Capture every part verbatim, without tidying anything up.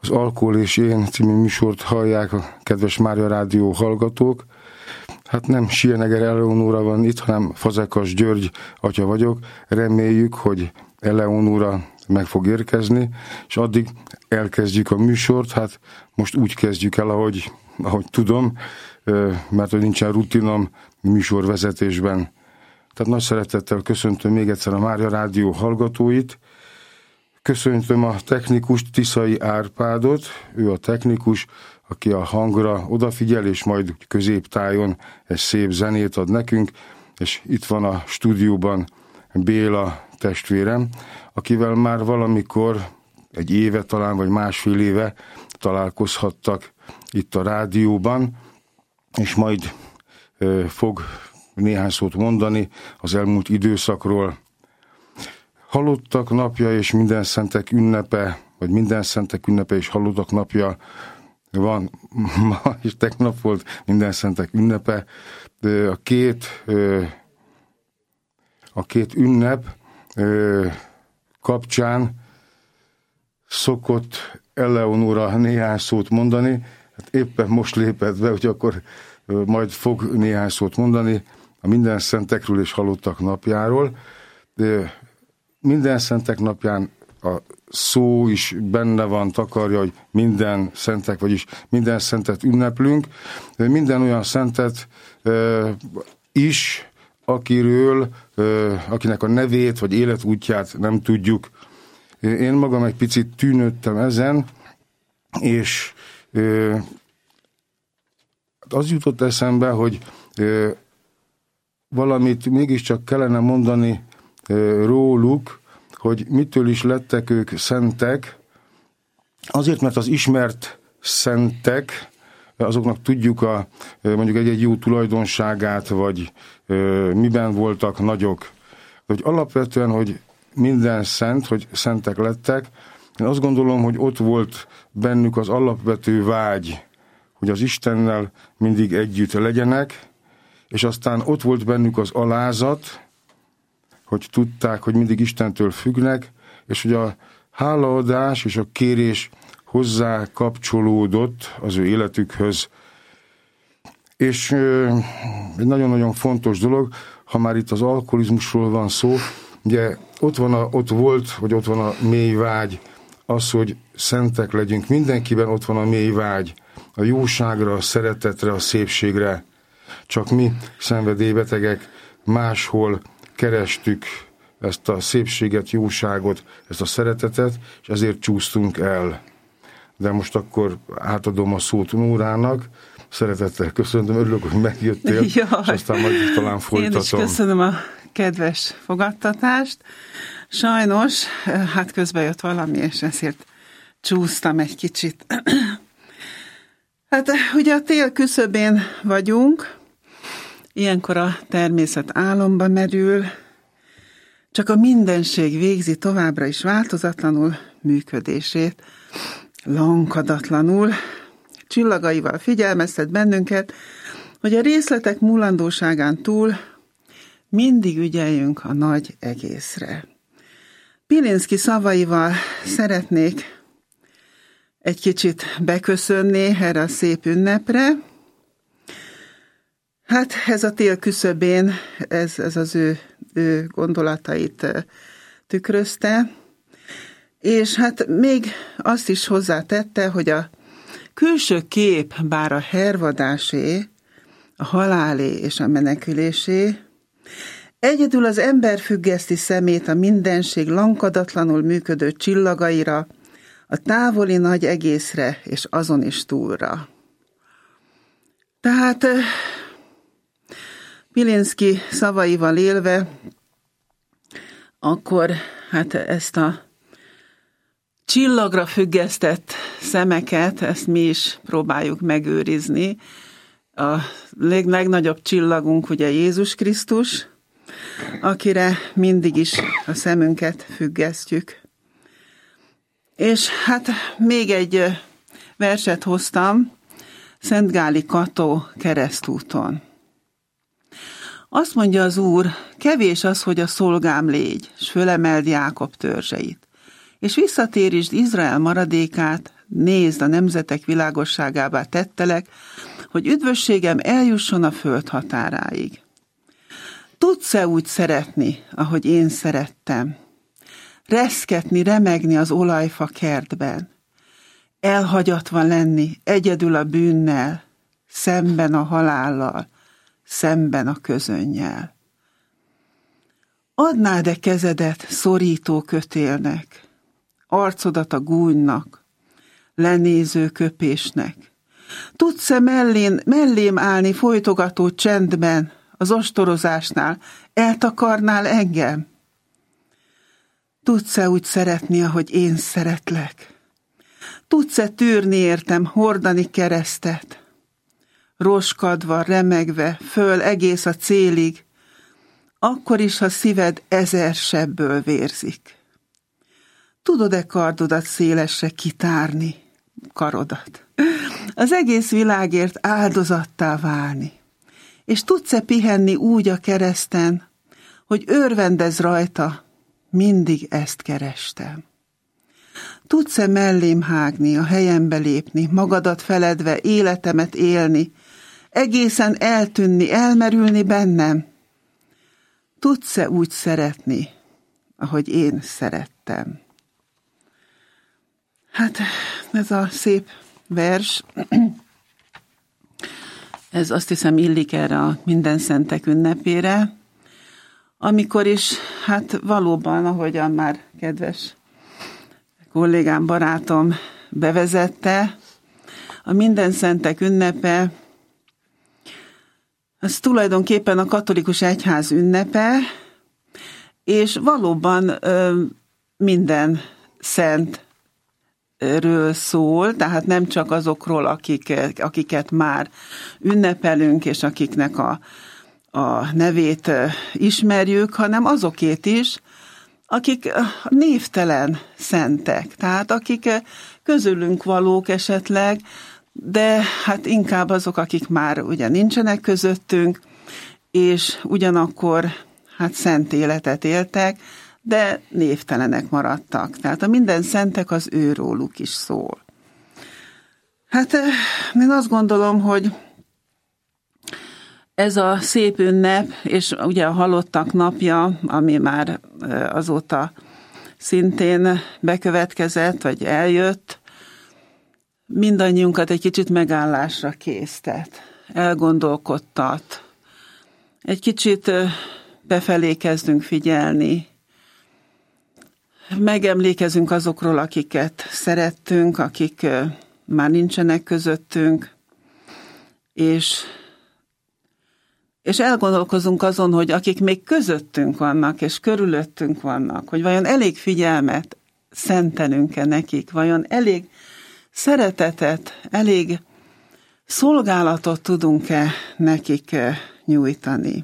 Az Alkohol és én című műsort hallják a kedves Mária Rádió hallgatók. Hát nem Sieneger Eleonóra van itt, hanem Fazekas György atya vagyok. Reméljük, hogy Eleonóra meg fog érkezni, és addig elkezdjük a műsort. Hát most úgy kezdjük el, ahogy, ahogy tudom, mert hogy nincsen rutinom műsorvezetésben. Tehát nagy szeretettel köszöntöm még egyszer a Mária Rádió hallgatóit. Köszöntöm a technikust, Tiszai Árpádot, ő a technikus, aki a hangra odafigyel, és majd középtájon egy szép zenét ad nekünk, és itt van a stúdióban Béla testvérem, akivel már valamikor, egy éve talán, vagy másfél éve találkozhattak itt a rádióban, és majd ö, fog néhány szót mondani az elmúlt időszakról. Halottak napja és minden szentek ünnepe, vagy minden szentek ünnepe és halottak napja van, ma és tegnap volt minden szentek ünnepe. A két, a két ünnep kapcsán szokott Eleonóra néhány szót mondani, hát éppen most lépett be, hogy akkor majd fog néhány szót mondani a minden szentekről és halottak napjáról. Minden szentek napján a szó is benne van, takarja, hogy minden szentek, vagyis minden szentet ünneplünk. Minden olyan szentet e, is, akiről, e, akinek a nevét vagy életútját nem tudjuk. Én magam egy picit tűnődtem ezen, és e, az jutott eszembe, hogy e, valamit mégiscsak kellene mondani róluk, hogy mitől is lettek ők szentek. Azért, mert az ismert szentek, azoknak tudjuk a, mondjuk egy-egy jó tulajdonságát, vagy miben voltak nagyok. Hogy alapvetően, hogy minden szent, hogy szentek lettek, én azt gondolom, hogy ott volt bennük az alapvető vágy, hogy az Istennel mindig együtt legyenek, és aztán ott volt bennük az alázat, hogy tudták, hogy mindig Istentől függnek, és hogy a hálaadás és a kérés hozzá kapcsolódott az ő életükhöz. És egy nagyon-nagyon fontos dolog, ha már itt az alkoholizmusról van szó, ugye ott, van a, ott volt, vagy ott van a mély vágy, az, hogy szentek legyünk. Mindenkiben ott van a mély vágy, a jóságra, a szeretetre, a szépségre. Csak mi szenvedélybetegek máshol kerestük ezt a szépséget, jóságot, ezt a szeretetet, és ezért csúsztunk el. De most akkor átadom a szót Nórának. Szeretettel köszöntöm, örülök, hogy megjöttél, és aztán majd talán folytatom. Én is köszönöm a kedves fogadtatást. Sajnos, hát közben jött valami, és ezért csúsztam egy kicsit. Hát ugye a tél küszöbén vagyunk, ilyenkor a természet álomba merül, csak a mindenség végzi továbbra is változatlanul működését, lankadatlanul, csillagaival figyelmeztet bennünket, hogy a részletek múlandóságán túl mindig ügyeljünk a nagy egészre. Pilinszky szavaival szeretnék egy kicsit beköszönni erre a szép ünnepre. Hát ez a tél küszöbén, ez, ez az ő, ő gondolatait tükrözte, és hát még azt is hozzátette, hogy a külső kép bár a hervadásé, a halálé és a menekülésé, egyedül az ember függeszti szemét a mindenség lankadatlanul működő csillagaira, a távoli nagy egészre és azon is túlra. Tehát Pilinszky szavaival élve, akkor hát ezt a csillagra függesztett szemeket, ezt mi is próbáljuk megőrizni. A legnagyobb csillagunk ugye Jézus Krisztus, akire mindig is a szemünket függesztjük. És hát még egy verset hoztam, Szent Gáli Kató keresztúton. Azt mondja az Úr, kevés az, hogy a szolgám légy, s fölemeld Jákob törzseit, és visszatérítsd Izrael maradékát, nézd, a nemzetek világosságává tettelek, hogy üdvösségem eljusson a föld határáig. Tudsz-e úgy szeretni, ahogy én szerettem? Reszketni, remegni az olajfa kertben, elhagyatva lenni, egyedül a bűnnel, szemben a halállal, szemben a közönnyel. Adnád-e kezedet szorító kötélnek, arcodat a gúnynak, lenéző köpésnek? Tudsz-e mellén, mellém állni folytogató csendben, az ostorozásnál, eltakarnál engem? Tudsz-e úgy szeretni, ahogy én szeretlek? Tudsz-e tűrni értem, hordani keresztet? Roskadva, remegve, föl egész a célig, akkor is, ha szíved ezer sebből vérzik. Tudod-e kardodat szélesre kitárni, karodat? Az egész világért áldozattá válni. És tudsz-e pihenni úgy a kereszten, hogy örvendezz rajta, mindig ezt kerestem. Tudsz-e mellém hágni, a helyembe lépni, magadat feledve, életemet élni, egészen eltűnni, elmerülni bennem? Tudsz-e úgy szeretni, ahogy én szerettem? Hát ez a szép vers, ez azt hiszem illik erre a Mindenszentek ünnepére, amikor is, hát valóban, ahogyan már kedves kollégám, barátom bevezette, a Mindenszentek ünnepe, az tulajdonképpen a katolikus egyház ünnepe, és valóban ö, minden szentről szól, tehát nem csak azokról, akik, akiket már ünnepelünk, és akiknek a, a nevét ismerjük, hanem azokét is, akik névtelen szentek, tehát akik közülünk valók esetleg, de hát inkább azok, akik már ugye nincsenek közöttünk, és ugyanakkor hát szent életet éltek, de névtelenek maradtak. Tehát a minden szentek az őróluk is szól. Hát én azt gondolom, hogy ez a szép ünnep, és ugye a halottak napja, ami már azóta szintén bekövetkezett, vagy eljött, mindannyiunkat egy kicsit megállásra késztet, elgondolkodtat. Egy kicsit befelé kezdünk figyelni, megemlékezünk azokról, akiket szerettünk, akik már nincsenek közöttünk, és, és elgondolkozunk azon, hogy akik még közöttünk vannak, és körülöttünk vannak, hogy vajon elég figyelmet szentelünk-e nekik, vajon elég szeretetet, elég szolgálatot tudunk-e nekik nyújtani.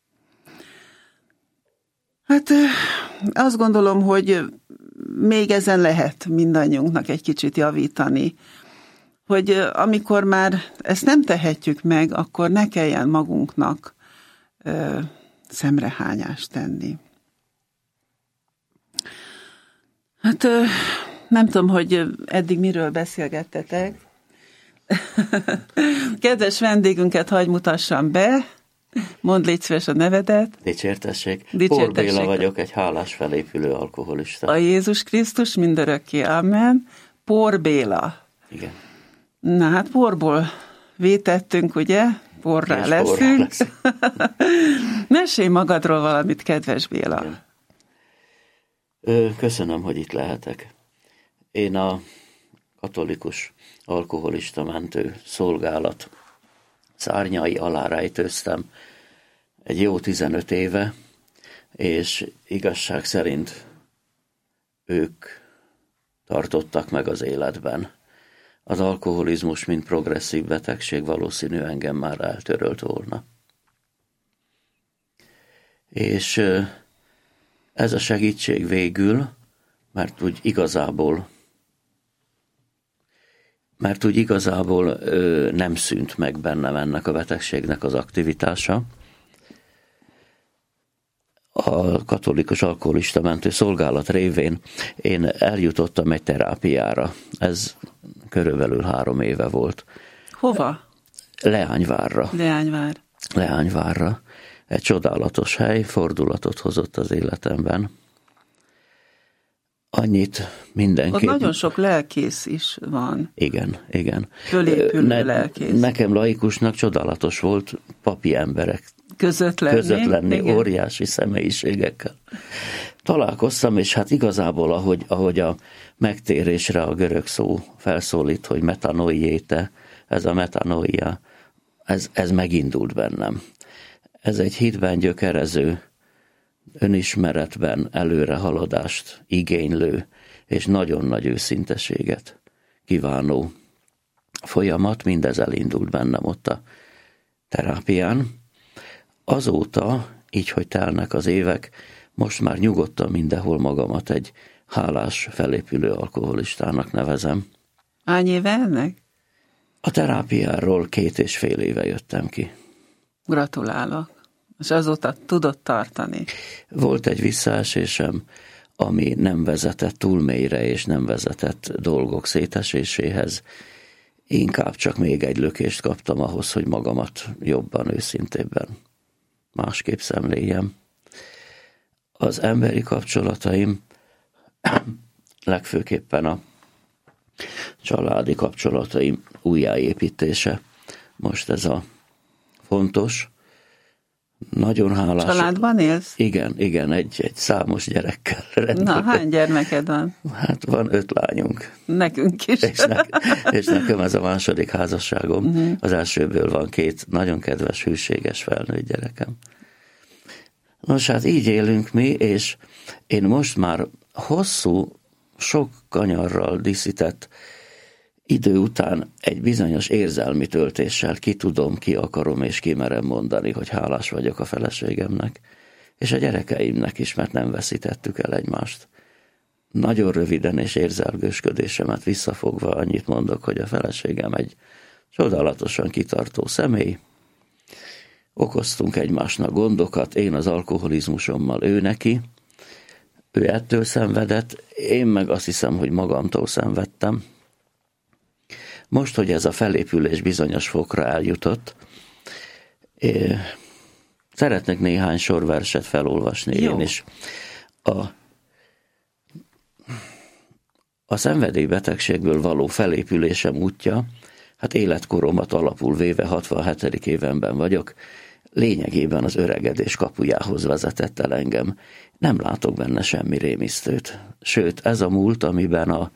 Hát azt gondolom, hogy még ezen lehet mindannyiunknak egy kicsit javítani, hogy amikor már ezt nem tehetjük meg, akkor ne kelljen magunknak ö, szemrehányást tenni. Hát ö, nem tudom, hogy eddig miről beszélgettetek. Kedves vendégünket hagy mutassam be. Mondd, légy szíves a nevedet. Dicsértessék. Dicsértessék. Pór Béla vagyok, egy hálás felépülő alkoholista. A Jézus Krisztus mindörökké, amen. Pór Béla. Igen. Na hát porból vétettünk, ugye? Porrá leszünk. Lesz. Mesélj magadról valamit, kedves Béla. Igen. Ö, köszönöm, hogy itt lehetek. Én a katolikus alkoholista mentő szolgálat szárnyai alá rejtőztem egy jó tizenöt éve, és igazság szerint ők tartottak meg az életben. Az alkoholizmus, mint progresszív betegség valószínű engem már eltörölt volna. És ez a segítség végül, mert úgy igazából mert úgy igazából ö, nem szűnt meg bennem ennek a betegségnek az aktivitása. a Katolikus Alkoholista Mentő Szolgálat révén én eljutottam egy terápiára. Ez körülbelül három éve volt. Hova? Leányvárra. Leányvár. Leányvárra. Egy csodálatos hely, fordulatot hozott az életemben. Annyit mindenképp... Ott nagyon sok lelkész is van. Igen, igen. Fölépülő ne, lelkész. Nekem laikusnak csodálatos volt papi emberek között lenni. között lenni igen. óriási személyiségekkel. Találkoztam, és hát igazából, ahogy, ahogy a megtérésre a görög szó felszólít, hogy metanoiéte, ez a metanoia, ez, ez megindult bennem. Ez egy hitben gyökerező, önismeretben előrehaladást igénylő, és nagyon nagy őszinteséget kívánó folyamat, mindez elindult bennem ott a terápián. Azóta, így, hogy telnek az évek, most már nyugodtan mindenhol magamat egy hálás, felépülő alkoholistának nevezem. Hány éve ennek? A terápiáról két és fél éve jöttem ki. Gratulálok. És azóta tudod tartani. Volt egy visszaesésem, ami nem vezetett túl mélyre, és nem vezetett dolgok széteséséhez. Inkább csak még egy lökést kaptam ahhoz, hogy magamat jobban, őszintébben másképp szemléljem. Az emberi kapcsolataim, legfőképpen a családi kapcsolataim újjáépítése. Most ez a fontos. Nagyon hálás. Családban élsz? Igen, igen, egy, egy számos gyerekkel. Na, hány gyermeked van? Hát van öt lányunk. Nekünk is. És, ne, és nekem ez a második házasságom. Uh-huh. Az elsőből van két nagyon kedves, hűséges felnőtt gyerekem. Nos, hát így élünk mi, és én most már hosszú, sok kanyarral díszített idő után egy bizonyos érzelmi töltéssel ki tudom, ki akarom és ki merem mondani, hogy hálás vagyok a feleségemnek, és a gyerekeimnek is, mert nem veszítettük el egymást. Nagyon röviden és érzelgősködésemet visszafogva annyit mondok, hogy a feleségem egy csodálatosan kitartó személy, okoztunk egymásnak gondokat, én az alkoholizmusommal, ő neki, ő ettől szenvedett, én meg azt hiszem, hogy magamtól szenvedtem. Most, hogy ez a felépülés bizonyos fokra eljutott, szeretnék néhány sorverset felolvasni Jó. én is. A, a szenvedélybetegségből való felépülésem útja, hát életkoromat alapul véve hatvanhetedik évenben vagyok, lényegében az öregedés kapujához vezetett el engem. Nem látok benne semmi rémisztőt. Sőt, ez a múlt, amiben a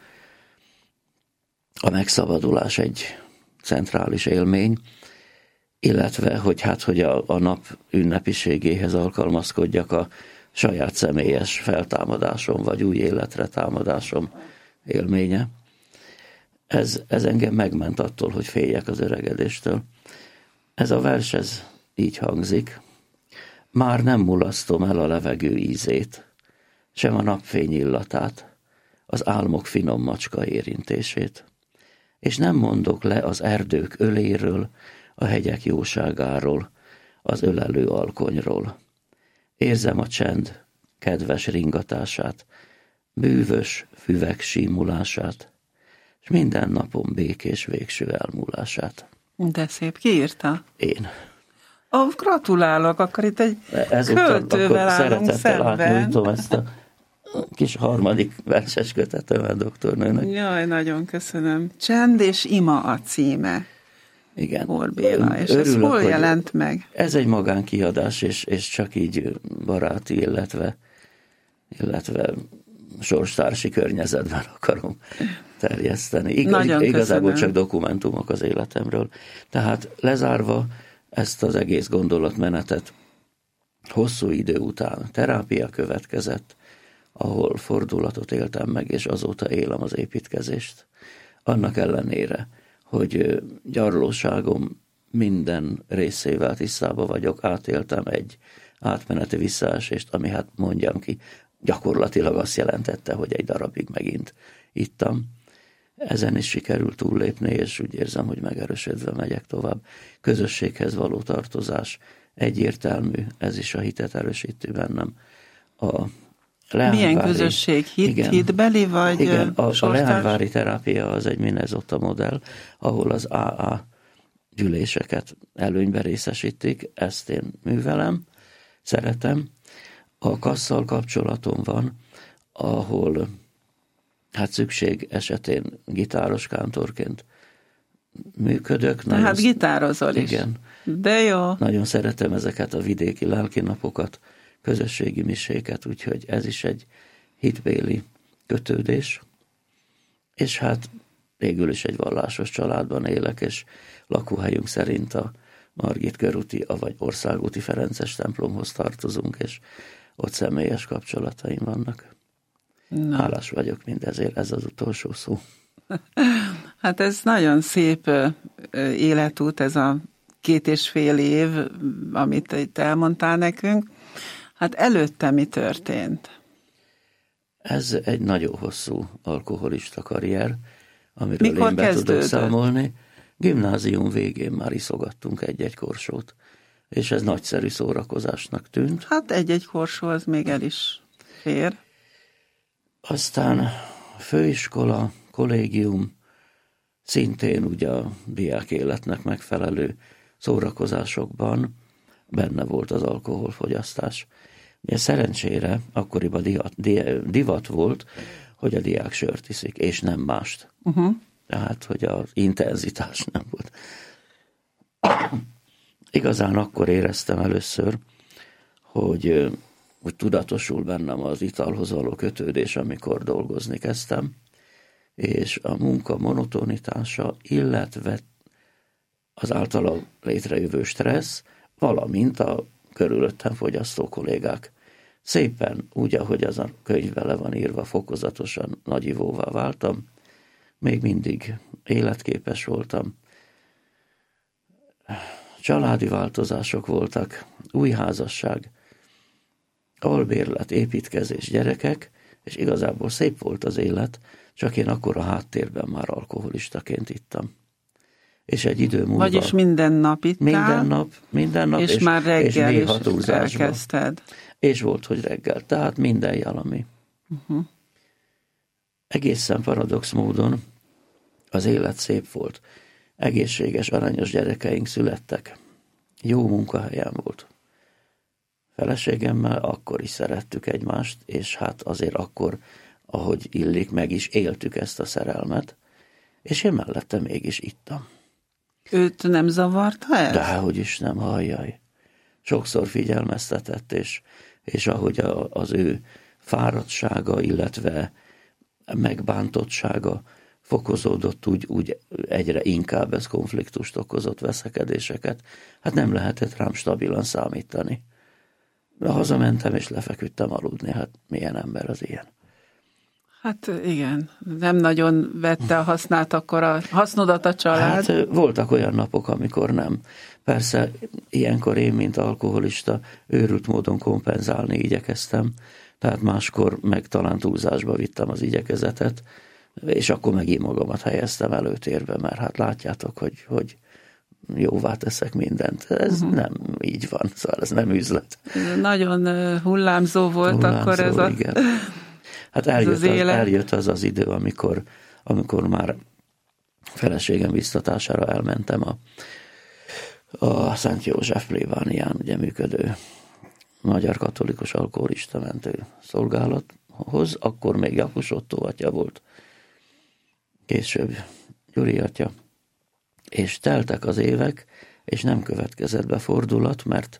A megszabadulás egy centrális élmény, illetve, hogy hát, hogy a, a nap ünnepiségéhez alkalmazkodjak, a saját személyes feltámadásom, vagy új életre támadásom élménye. Ez, ez engem megment attól, hogy féljek az öregedéstől. Ez a vers, ez így hangzik. Már nem mulasztom el a levegő ízét, sem a napfény illatát, az álmok finom macska érintését. És nem mondok le az erdők öléről, a hegyek jóságáról, az ölelő alkonyról. Érzem a csend kedves ringatását, bűvös füvek símulását, és minden napom békés végső elmúlását. De szép, ki írta? Én. Ó, gratulálok, akkor itt egy Ezúttal költővel állunk szemben. Átnyújtom ezt a kis harmadik verses kötetemet doktornőnek. Jaj, nagyon köszönöm. Csend és ima a címe. Igen. Gór Béla, és ez hol jelent meg? Ez egy magánkiadás, és, és csak így baráti, illetve, illetve sorstársi környezetben akarom terjeszteni. Igaz, igazából csak dokumentumok az életemről. Tehát lezárva ezt az egész gondolatmenetet, hosszú idő után terápia következett, ahol fordulatot éltem meg, és azóta élem az építkezést. Annak ellenére, hogy gyarlóságom minden részével tisztában vagyok, átéltem egy átmeneti visszaesést, ami hát mondjam ki, gyakorlatilag azt jelentette, hogy egy darabig megint ittam. Ezen is sikerült túllépni, és úgy érzem, hogy megerősödve megyek tovább. Közösséghez való tartozás, egyértelmű, ez is a hitet erősíti bennem. A Milyen közösség? Hit, igen, hitbeli vagy igen, a, a leányvári terápia terápia az egy Minnesota modell, ahol az á á gyűléseket előnybe részesítik, ezt én művelem, szeretem. A kasszal kapcsolatom van, ahol hát szükség esetén gitáros kántorként működök. Tehát nagyon, gitározol is. Igen. De jó. Nagyon szeretem ezeket a vidéki lelkinapokat, közösségi miséket, úgyhogy ez is egy hitbéli kötődés. És hát végül is egy vallásos családban élek, és lakóhelyünk szerint a Margit körúti, vagy Országúti Ferences templomhoz tartozunk, és ott személyes kapcsolataim vannak. Na. Hálás vagyok mindezért, ez az utolsó szó. Hát ez nagyon szép életút, ez a két és fél év, amit itt elmondtál nekünk. Hát előtte mi történt? Ez egy nagyon hosszú alkoholista karrier, amiről Mikor én be kezdődött? tudok számolni. Gimnázium végén már iszogattunk egy-egy korsót, és ez nagyszerű szórakozásnak tűnt. Hát egy-egy korsó az még el is fér. Aztán főiskola, kollégium, szintén ugye a diák életnek megfelelő szórakozásokban benne volt az alkoholfogyasztás. Ugye szerencsére akkoriban divat, divat volt, hogy a diák sört iszik, és nem mást. Uh-huh. Tehát, hogy az intenzitás nem volt. Igazán akkor éreztem először, hogy, hogy tudatosul bennem az italhoz való kötődés, amikor dolgozni kezdtem, és a munka monotonitása, illetve az általa létrejövő stressz, valamint a körülöttem fogyasztó kollégák. Szépen, úgy, ahogy az a könyvbe le van írva, fokozatosan nagyivóvá váltam, még mindig életképes voltam. Családi változások voltak, új házasság, albérlet, építkezés, gyerekek, és igazából szép volt az élet, csak én akkor a háttérben már alkoholistaként ittam. És egy idő múlva... Vagyis minden nap ittál? Minden nap, minden nap, és, és már reggel és is elkezdted. És volt, hogy reggel, tehát minden jalami. Uh-huh. Egészen paradox módon az élet szép volt. Egészséges, aranyos gyerekeink születtek. Jó munkahelyen volt. Feleségemmel akkor is szerettük egymást, és hát azért akkor, ahogy illik, meg is éltük ezt a szerelmet, és én mellette mégis ittam. Őt nem zavarta ez? Dehogy is nem, hajjaj. Sokszor figyelmeztetett, és, és ahogy a, az ő fáradtsága, illetve megbántottsága fokozódott, úgy, úgy egyre inkább ez konfliktust okozott, veszekedéseket. Hát nem lehetett rám stabilan számítani. De hazamentem, és lefeküdtem aludni. Hát milyen ember az ilyen? Hát igen, nem nagyon vette a hasznát akkor a hasznodat a család. Hát voltak olyan napok, amikor nem. Persze ilyenkor én, mint alkoholista, őrült módon kompenzálni igyekeztem, tehát máskor meg talán túlzásba vittem az igyekezetet, és akkor megint magamat helyeztem előtérbe, mert hát látjátok, hogy, hogy jóvá teszek mindent. Ez uh-huh. nem így van, szóval ez nem üzlet. Nagyon hullámzó volt hullámzó, akkor ez a... Igen. Hát eljött az, az, eljött az az idő, amikor, amikor már feleségem biztatására elmentem a, a Szent József plébánián ugye működő magyar katolikus alkoholista mentő szolgálathoz, akkor még Jakus Ottó atya volt, később Gyuri atya, és teltek az évek, és nem következett be fordulat, mert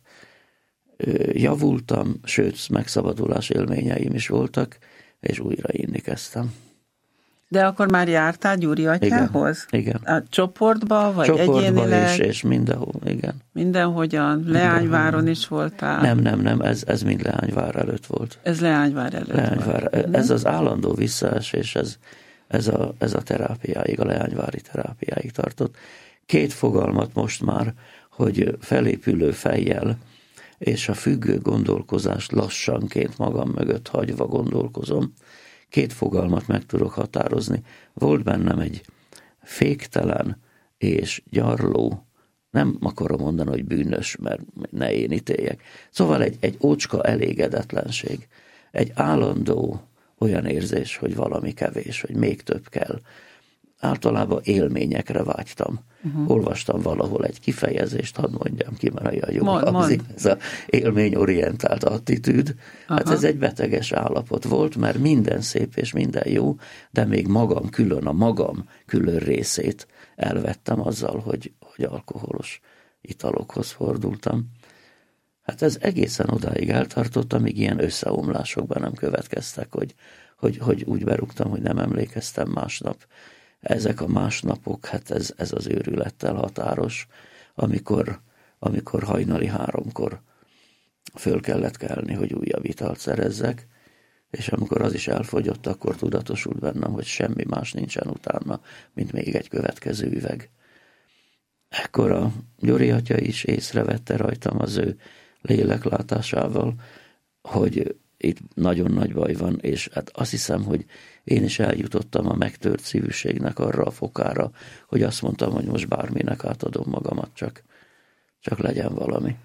javultam, sőt, megszabadulás élményeim is voltak, és újra inni kezdtem. De akkor már jártál Gyuri atyához? Igen. igen. A csoportba, vagy csoportba egyénileg? is, és mindenhol, igen. Mindenhogyan? Leányváron is voltál? Nem, nem, nem, ez, ez mind Leányvár előtt volt. Ez Leányvár előtt Leányvár. volt. Ez az állandó visszaesés, ez, ez, a, ez a terápiáig, a leányvári terápiáig tartott. Két fogalmat most már, hogy felépülő fejjel, és a függő gondolkozást lassanként magam mögött hagyva gondolkozom, két fogalmat meg tudok határozni. Volt bennem egy féktelen és gyarló nem akarom mondani, hogy bűnös, mert ne én ítéljek. Szóval egy, egy ócska elégedetlenség, egy állandó olyan érzés, hogy valami kevés, hogy még több kell. Általában élményekre vágytam. Uh-huh. Olvastam valahol egy kifejezést, hadd mondjam ki, mert olyan jó mond, hangzik, mond. ez az élményorientált attitűd. Hát uh-huh. ez egy beteges állapot volt, mert minden szép és minden jó, de még magam külön, a magam külön részét elvettem azzal, hogy, hogy alkoholos italokhoz fordultam. Hát ez egészen odáig eltartott, amíg ilyen összeomlásokban nem következtek, hogy, hogy, hogy úgy berúgtam, hogy nem emlékeztem másnap. Ezek a másnapok, hát ez, ez az őrülettel határos, amikor, amikor hajnali háromkor föl kellett kelni, hogy újabb italt szerezzek, és amikor az is elfogyott, akkor tudatosult bennem, hogy semmi más nincsen utána, mint még egy következő üveg. Ekkor a Gyuri atya is észrevette rajtam az ő léleklátásával, hogy itt nagyon nagy baj van, és hát azt hiszem, hogy én is eljutottam a megtört szívűségnek arra a fokára, hogy azt mondtam, hogy most bárminek átadom magamat, csak, csak legyen valami.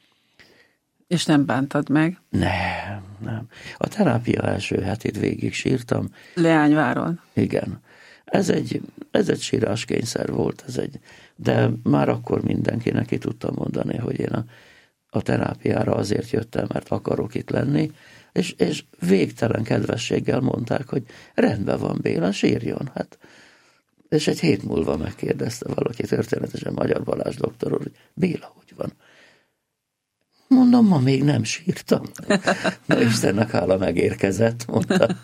És nem bántad meg? Nem, nem. A terápia első hetét végig sírtam. Leányváron. Igen. Ez egy, ez egy síráskényszer volt, ez egy, de már akkor mindenkinek ki tudtam mondani, hogy én a, a terápiára azért jöttem, mert akarok itt lenni, és, és végtelen kedvességgel mondták, hogy rendben van, Béla, sírjon. Hát, és egy hét múlva megkérdezte valaki, történetesen Magyar Balázs doktor úr, hogy Béla, hogy van? Mondom, ma még nem sírtam. Na, Istennek hála, megérkezett, mondta.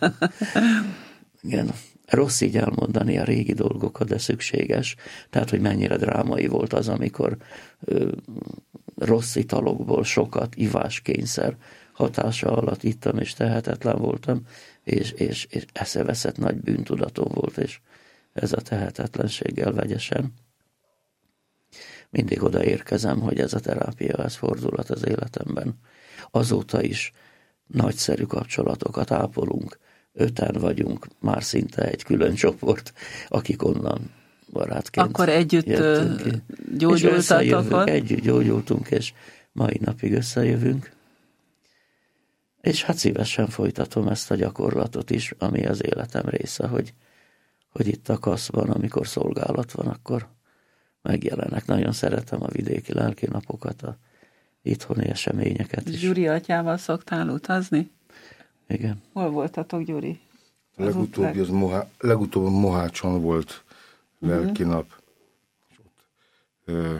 Igen, rossz így elmondani a régi dolgokat, de szükséges. Tehát, hogy mennyire drámai volt az, amikor ö, rossz italokból sokat, iváskényszer hatása alatt ittam, és tehetetlen voltam, és, és, és eszeveszett nagy bűntudatom volt, és ez a tehetetlenséggel vegyesen. Mindig odaérkezem, hogy ez a terápia, ez fordulat az életemben. Azóta is nagyszerű kapcsolatokat ápolunk, öten vagyunk, már szinte egy külön csoport, akik onnan barátként akkor együtt gyógyultatok? Együtt gyógyultunk, és mai napig összejövünk. És hát szívesen folytatom ezt a gyakorlatot is, ami az életem része, hogy, hogy itt a kaszban, amikor szolgálat van, akkor megjelenek. Nagyon szeretem a vidéki lelkinapokat, a itthoni eseményeket is. Gyuri atyával szoktál utazni? Igen. Hol voltatok, Gyuri? Az legutóbbi az Mohá, legutóbb Mohácson volt lelkinap. Uh-huh. Ö,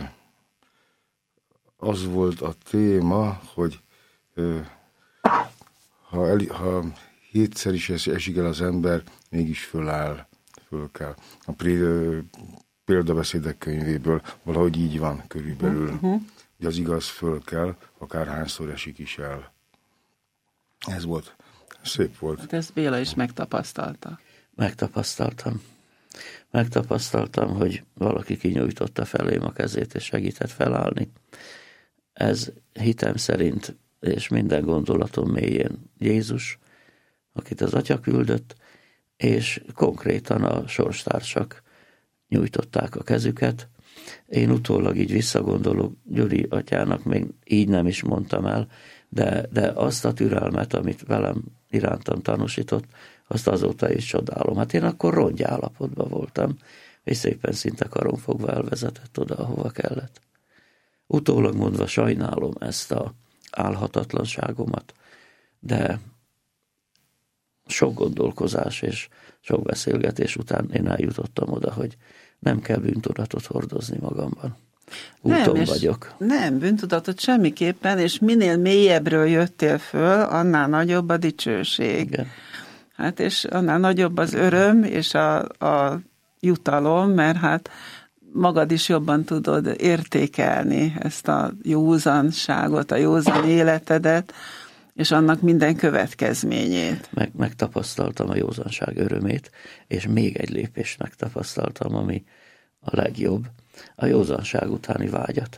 az volt a téma, hogy ö, ha, el, ha hétszer is esik el az ember, mégis föláll, föl kell. A példabeszédek könyvéből valahogy így van körülbelül. Uh-huh. Hogy az igaz föl kell, akárhányszor esik is el. Ez volt. Szép volt. Hát ezt Béla is megtapasztalta. Megtapasztaltam. Megtapasztaltam, hogy valaki kinyújtotta felém a kezét, és segített felállni. Ez hitem szerint, és minden gondolatom mélyén Jézus, akit az Atya küldött, és konkrétan a sorstársak nyújtották a kezüket. Én utólag így visszagondolok, Gyuri atyának még így nem is mondtam el, de, de azt a türelmet, amit velem irántam tanúsított, azt azóta is csodálom. Hát én akkor rongy állapotban voltam, és szépen szinte karonfogva elvezetett oda, ahova kellett. Utólag mondva sajnálom ezt a álhatatlanságomat, de sok gondolkozás és sok beszélgetés után én eljutottam oda, hogy nem kell bűntudatot hordozni magamban. Úton nem, vagyok. Nem, bűntudatot semmiképpen, és minél mélyebbről jöttél föl, annál nagyobb a dicsőség. Igen. Hát és annál nagyobb az öröm és a, a jutalom, mert hát magad is jobban tudod értékelni ezt a józanságot, a józan életedet, és annak minden következményét. Meg, megtapasztaltam a józanság örömét, és még egy lépést megtapasztaltam, ami a legjobb, a józanság utáni vágyat.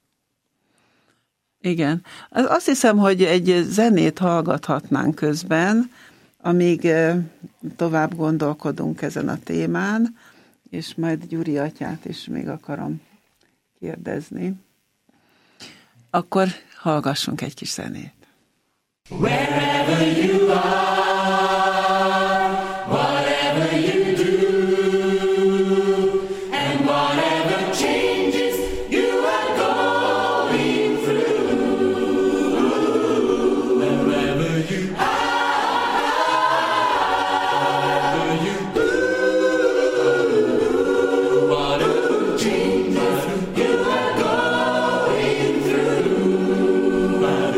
Igen. Azt hiszem, hogy egy zenét hallgathatnánk közben, amíg tovább gondolkodunk ezen a témán, és majd Gyuri atyát is még akarom kérdezni. Akkor hallgassunk egy kis zenét. Wherever you are, whatever you do, and whatever changes you are going through, wherever you are, wherever you do, whatever changes you are going through,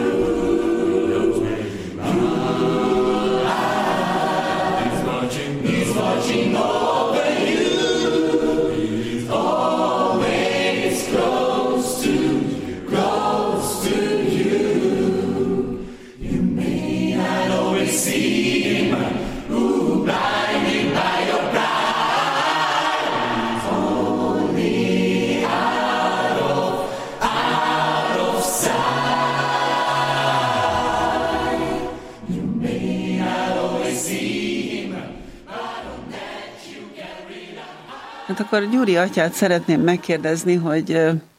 He's watching over you. He's always close to you, close to you. You may not always see him, ooh, blinded by your pride. He's only out of, out of sight. You may not always see. Hát akkor Gyuri atyát szeretném megkérdezni, hogy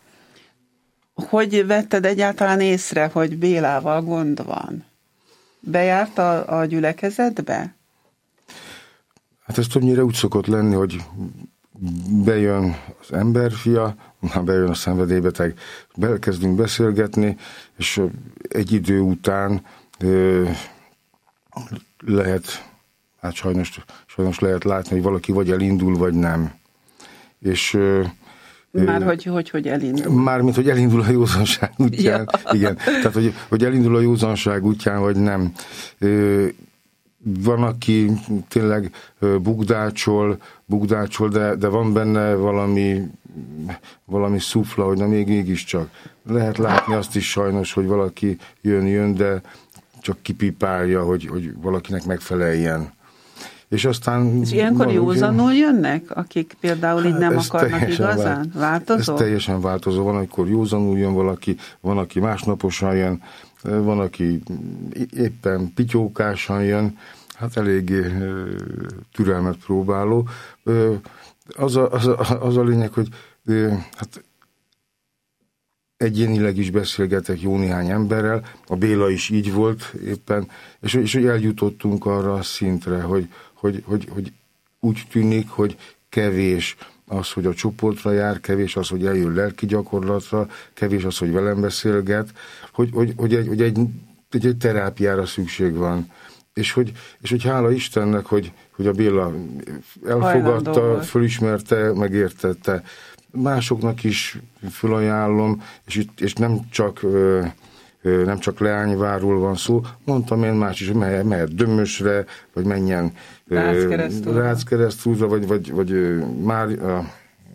hogy vetted egyáltalán észre, hogy Bélával gond van? Bejárt a, a gyülekezetbe? Hát ez többnyire úgy szokott lenni, hogy bejön az emberfia, már bejön a szenvedélybeteg, elkezdünk beszélgetni, és egy idő után ö, lehet, hát sajnos, sajnos lehet látni, hogy valaki vagy elindul, vagy nem. És, már hogy, hogy, hogy elindul? Mármint, hogy elindul a józanság útján. Ja. Igen, tehát, hogy, hogy elindul a józanság útján, vagy nem. Van, aki tényleg bugdácsol, bugdácsol, de, de van benne valami, valami szufla, hogy na még mégiscsak. Lehet látni azt is sajnos, hogy valaki jön, jön, de csak kipipálja, hogy, hogy valakinek megfeleljen. És aztán... És ilyenkor józanul jönnek, akik például így nem akarnak igazán? Változó? Ez teljesen változó. Van, amikor józanul jön valaki, van, aki másnaposan jön, van, aki éppen pityókásan jön, hát eléggé türelmet próbáló. Az a, az a, az a lényeg, hogy hát egyénileg is beszélgetek jó néhány emberrel, a Béla is így volt éppen, és, és hogy eljutottunk arra a szintre, hogy, hogy, hogy, hogy úgy tűnik, hogy kevés az, hogy a csoportra jár, kevés az, hogy eljön lelki gyakorlatra, kevés az, hogy velem beszélget, hogy, hogy, hogy, egy, hogy egy, egy, egy terápiára szükség van. És hogy, és hogy hála Istennek, hogy, hogy a Béla elfogadta, fölismerte, megértette. Másoknak is fölajánlom, és, és nem csak nem csak Leányvárról van szó, mondtam én más is, hogy mehet, mehet Dömösre, vagy menjen Ráckeresztúra, vagy, vagy, vagy Mária,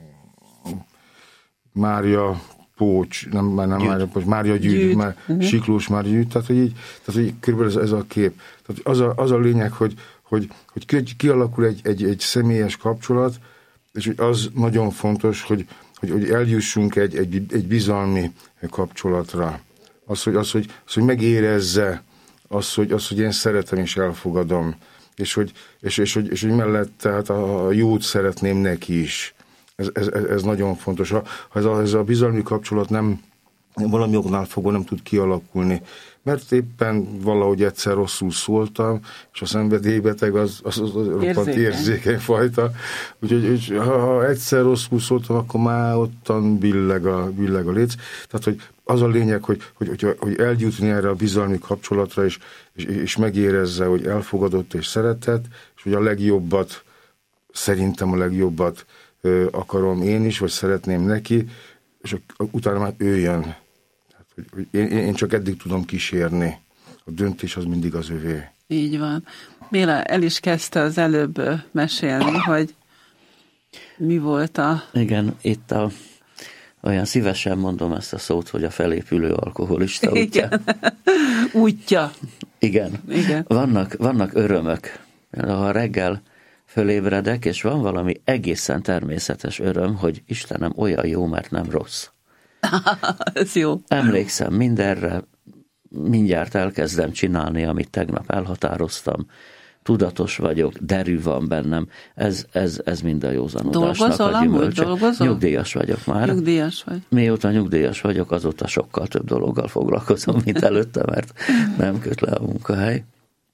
Mária Pócs, nem, nem Mária Pócs, Mária Gyűjt, Gyűjt. Már, uh-huh. Siklós Mária Gyűjt, tehát hogy így, tehát, hogy körülbelül ez, ez a kép. Tehát az a, az a lényeg, hogy, hogy, hogy kialakul egy, egy, egy személyes kapcsolat, és hogy az nagyon fontos, hogy, hogy, hogy eljussunk egy, egy, egy bizalmi kapcsolatra. Az, hogy, az, hogy, az, hogy megérezze, az hogy, az, hogy én szeretem és elfogadom, és hogy, és, és, és, és, hogy mellett tehát a jót szeretném neki is. Ez, ez, ez nagyon fontos. Ha ez a, ez a bizalmi kapcsolat nem valami oknál fogva nem tud kialakulni, mert éppen valahogy egyszer rosszul szóltam, és a szenvedélybeteg az, az, az, az roppant érzékeny fajta. Úgyhogy ha egyszer rosszul szóltam, akkor már ottan billeg a, billeg a léc. Tehát, hogy az a lényeg, hogy, hogy, hogy, hogy eljutni erre a bizalmi kapcsolatra, és, és, és megérezze, hogy elfogadott és szeretett, és hogy a legjobbat, szerintem a legjobbat ö, akarom én is, vagy szeretném neki, és utána már ő jön. Tehát, hogy, hogy én, én csak eddig tudom kísérni. A döntés az mindig az övé. Így van. Béla el is kezdte az előbb mesélni, hogy mi volt a... Igen, itt a, olyan szívesen mondom ezt a szót, hogy a felépülő alkoholista útja. Igen. Útja. Igen. Igen. Vannak, vannak örömök. Ha reggel fölébredek, és van valami egészen természetes öröm, hogy Istenem olyan jó, mert nem rossz. Ez jó. Emlékszem mindenre, mindjárt elkezdem csinálni, amit tegnap elhatároztam, tudatos vagyok, derű van bennem, ez, ez, ez mind a józanodásnak dolgozol, a gyümölcse. Dolgozol? Nyugdíjas vagyok már. Nyugdíjas vagy. Mióta nyugdíjas vagyok, azóta sokkal több dologgal foglalkozom, mint előtte, mert nem köt le a munkahely.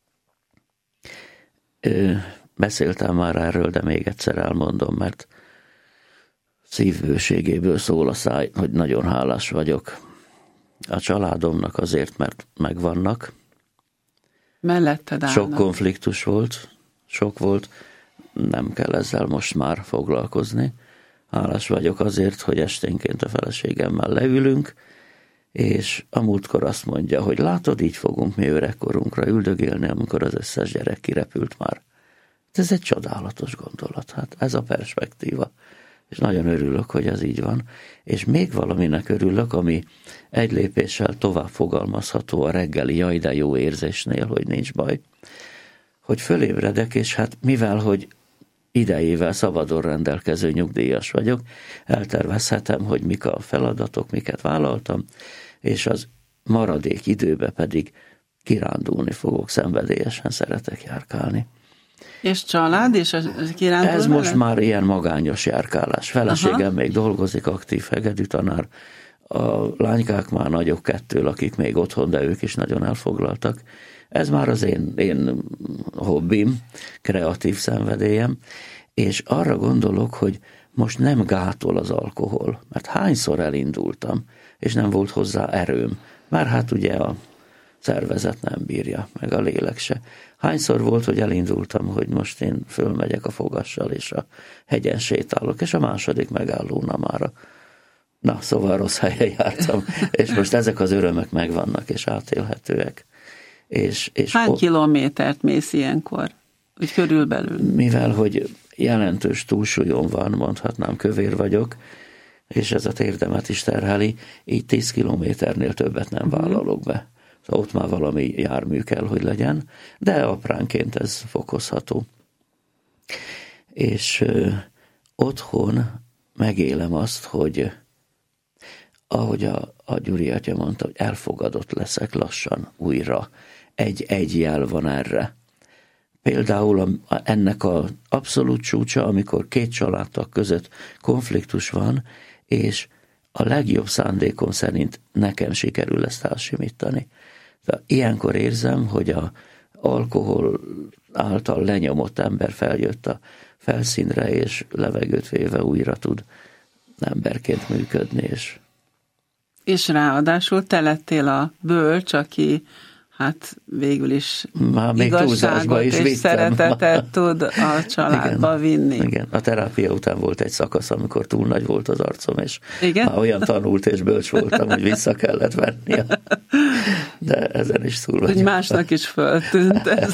Beszéltem már erről, de még egyszer elmondom, mert szívbőségéből szól a száj, hogy nagyon hálás vagyok a családomnak azért, mert megvannak. Melletted állnak. Sok konfliktus volt, sok volt, nem kell ezzel most már foglalkozni. Hálás vagyok azért, hogy esténként a feleségemmel leülünk, és a múltkor azt mondja, hogy látod, így fogunk mi öregkorunkra üldögélni, amikor az összes gyerek kirepült már. Ez egy csodálatos gondolat, hát ez a perspektíva. És nagyon örülök, hogy ez így van. És még valaminek örülök, ami egy lépéssel tovább fogalmazható a reggeli jaj, de jó érzésnél, hogy nincs baj, hogy fölébredek, és hát mivel, hogy idejével szabadon rendelkező nyugdíjas vagyok, eltervezhetem, hogy mik a feladatok, miket vállaltam, és az maradék időbe pedig kirándulni fogok, szenvedélyesen szeretek járkálni. És család, és a kirándul Ez veled? most már ilyen magányos járkálás. Feleségem Aha. még dolgozik, aktív hegedűtanár. A lánykák már nagyok kettől, akik még otthon, de ők is nagyon elfoglaltak. Ez már az én, én hobbim, kreatív szenvedélyem, és arra gondolok, hogy most nem gátol az alkohol, mert hányszor elindultam, és nem volt hozzá erőm. Már hát ugye a szervezet nem bírja, meg a lélek se. Hányszor volt, hogy elindultam, hogy most én fölmegyek a fogassal, és a hegyen sétálok, és a második megállóna már a... Na, szóval rossz helyen jártam, és most ezek az örömök megvannak, és átélhetőek. És, és Hány o... kilométert mész ilyenkor? Úgy körülbelül? Mivel, hogy jelentős túlsúlyom van, mondhatnám, kövér vagyok, és ez a térdemet is terheli, így tíz kilométernél többet nem vállalok be. Szóval ott már valami jármű kell, hogy legyen, de apránként ez fokozható. És ö, otthon megélem azt, hogy ahogy a, a Gyuri atya mondta, hogy elfogadott leszek lassan újra. Egy, egy jel van erre. Például a, a, ennek az abszolút csúcsa, amikor két családtag között konfliktus van, és a legjobb szándékom szerint nekem sikerül ezt elsimítani. De ilyenkor érzem, hogy a alkohol által lenyomott ember feljött a felszínre, és levegőt véve újra tud emberként működni. És, és ráadásul te lettél a bölcs, aki hát végül is már még túlzásba is és vittem. szeretetet tud a családba igen, vinni. Igen, a terápia után volt egy szakasz, amikor túl nagy volt az arcom, és igen? már olyan tanult és bölcs voltam, hogy vissza kellett venni. De ezen is túl vagyok. Hogy másnak is föltűnt ez.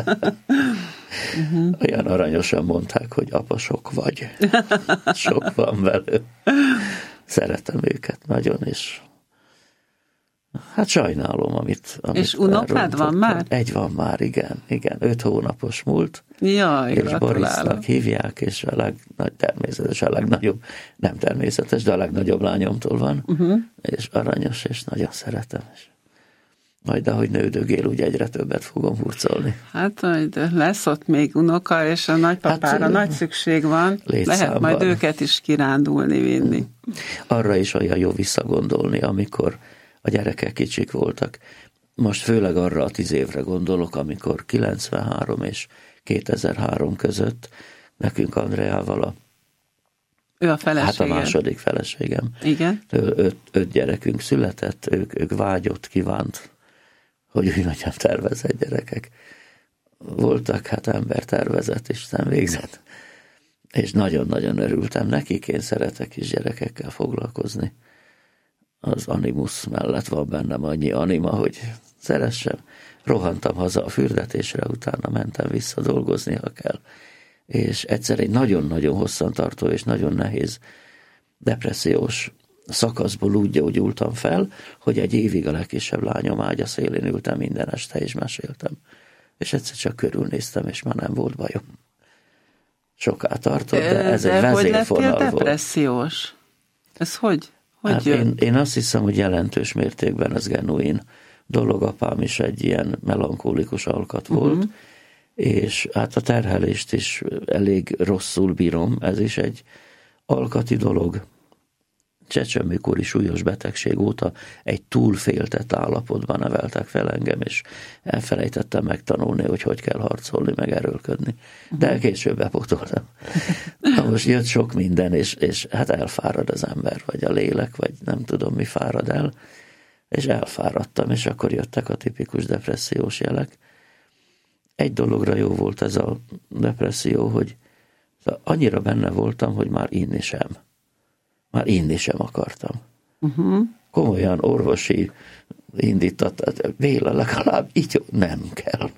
Olyan aranyosan mondták, hogy apa, sok vagy. Sok van velő. Szeretem őket nagyon, és hát sajnálom, amit... amit és unokád van már? Egy van már, igen. igen. Öt hónapos múlt. Jaj, és Borisnak hívják, és a legnagy, természetes, a legnagyobb, nem természetes, de a legnagyobb lányomtól van, uh-huh. és aranyos, és nagyon szeretem. És majd ahogy nődögél, úgy egyre többet fogom hurcolni. Hát majd lesz ott még unoka, és a nagypapára hát, nagy szükség van. Lehet majd őket is kirándulni, vinni. Arra is olyan jó visszagondolni, amikor a gyerekek kicsik voltak. Most főleg arra a tíz évre gondolok, amikor kilencvenhárom és kétezer-három között nekünk Andreával a ő a feleségem. Hát a második feleségem. Igen. Öt, öt gyerekünk született, ők, ők vágyott, kívánt, hogy úgy mondjam, tervezett gyerekek. Voltak, hát ember tervezett, Isten végzett. És nagyon-nagyon örültem nekik, én szeretek is gyerekekkel foglalkozni. Az animus mellett van bennem annyi anima, hogy szeressem. Rohantam haza a fürdetésre, utána mentem vissza dolgozni, ha kell. És egyszer egy nagyon-nagyon hosszantartó és nagyon nehéz depressziós szakaszból úgy gyógyultam fel, hogy egy évig a legkisebb lányom ágya szélén ültem minden este, és meséltem. És egyszer csak körülnéztem, és már nem volt bajom. Soká tartott, de ez de egy vezérfonal volt. Depressziós? Ez hogy? hogy hát én, én azt hiszem, hogy jelentős mértékben ez genuin dolog. Apám is egy ilyen melankólikus alkat volt, uh-huh. és hát a terhelést is elég rosszul bírom, ez is egy alkati dolog. Csecsemőkori súlyos betegség óta egy túlféltett állapotban neveltek fel engem, és elfelejtettem megtanulni, hogy hogy kell harcolni, meg erőlködni. De később bepótoltam. Na most jött sok minden, és, és hát elfárad az ember, vagy a lélek, vagy nem tudom mi fárad el, és elfáradtam, és akkor jöttek a tipikus depressziós jelek. Egy dologra jó volt ez a depresszió, hogy annyira benne voltam, hogy már inni sem. Már inni sem akartam. Uh-huh. Komolyan orvosi indítattat, véle legalább így nem kell.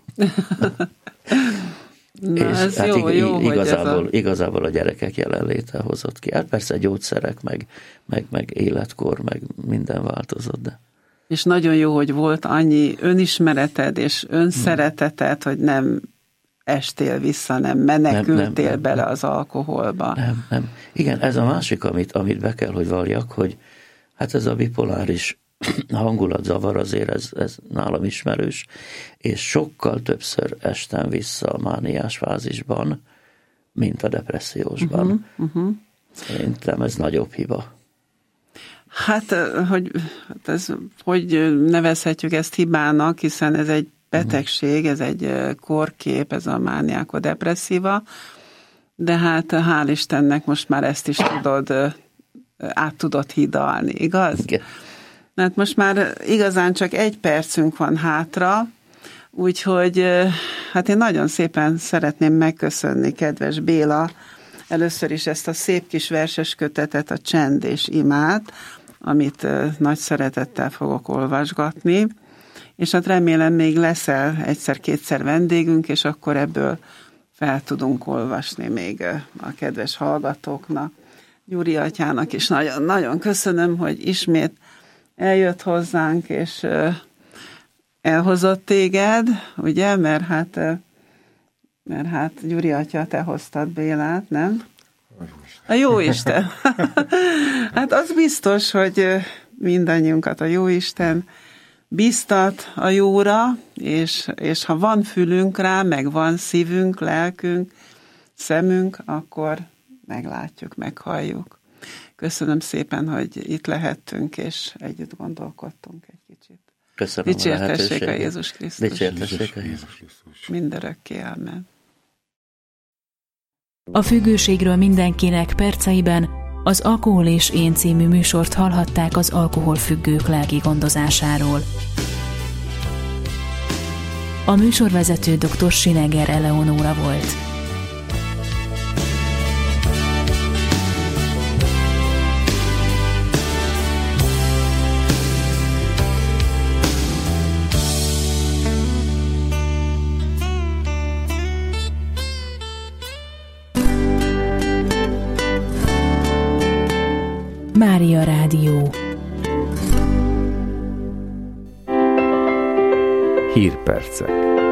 Na, és ez hát jó, ig- jó, igazából, a... igazából a gyerekek jelenléte hozott ki. Hát persze gyógyszerek, meg, meg, meg életkor, meg minden változott, de... És nagyon jó, hogy volt annyi önismereted és önszereteted, hogy nem estél vissza, nem menekültél nem, nem, nem, bele az alkoholba. Nem, nem. Igen, ez a másik, amit, amit be kell, hogy valljak, hogy hát ez a bipoláris hangulatzavar azért ez, ez nálam ismerős, és sokkal többször estem vissza a mániás fázisban, mint a depressziósban. Uh-huh, uh-huh. Szerintem ez nagyobb hiba. Hát, hogy, ez, hogy nevezhetjük ezt hibának, hiszen ez egy betegség, ez egy korkép, ez a mániáko-depresszíva, de hát hál' Istennek most már ezt is tudod, át tudod hidalni, igaz? Igen. Hát most már igazán csak egy percünk van hátra, úgyhogy hát én nagyon szépen szeretném megköszönni, kedves Béla, először is ezt a szép kis verses kötetet, a Csend és imád, amit nagy szeretettel fogok olvasgatni, és hát remélem még leszel egyszer-kétszer vendégünk, és akkor ebből fel tudunk olvasni még a kedves hallgatóknak. Gyuri atyának is nagyon, nagyon köszönöm, hogy ismét eljött hozzánk, és elhozott téged, ugye, mert hát, mert hát Gyuri atya, te hoztad Bélát, nem? A Jóisten. Hát az biztos, hogy mindannyiunkat a Jóisten biztat a jóra, és, és ha van fülünk rá, meg van szívünk, lelkünk, szemünk, akkor meglátjuk, meghalljuk. Köszönöm szépen, hogy itt lehettünk, és együtt gondolkodtunk egy kicsit. Köszönöm a lehetőséget. Dicsértessék a Jézus Krisztus. Dicsértessék a Jézus Krisztus. Mindörökké, amen. A függőségről mindenkinek perceiben az Alkohol és én című műsort hallhatták az alkoholfüggők lelki gondozásáról. A műsorvezető dr. Sineger Eleonóra volt. Mária Rádió. Hírpercek.